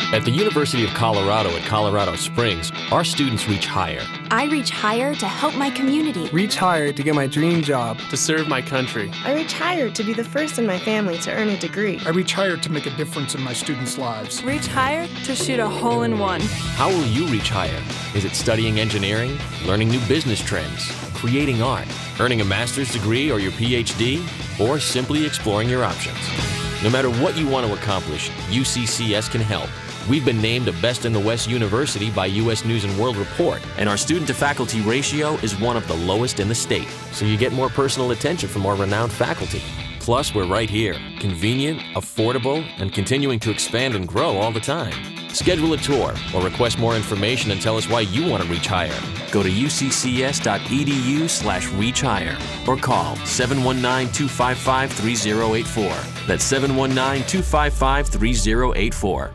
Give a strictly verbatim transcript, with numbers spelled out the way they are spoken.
At the University of Colorado at Colorado Springs, our students reach higher. I reach higher to help my community. Reach higher to get my dream job. To serve my country. I reach higher to be the first in my family to earn a degree. I reach higher to make a difference in my students' lives. Reach higher to shoot a hole in one. How will you reach higher? Is it studying engineering, learning new business trends, creating art, earning a master's degree or your P H D, or simply exploring your options? No matter what you want to accomplish, U C C S can help. We've been named a Best in the West University by U S News and World Report, and our student-to-faculty ratio is one of the lowest in the state, so you get more personal attention from our renowned faculty. Plus, we're right here, convenient, affordable, and continuing to expand and grow all the time. Schedule a tour or request more information and tell us why you want to reach higher. Go to U C C S dot E D U slash reach higher or call seven one nine, two five five, three zero eight four. That's seven one nine, two five five, three zero eight four.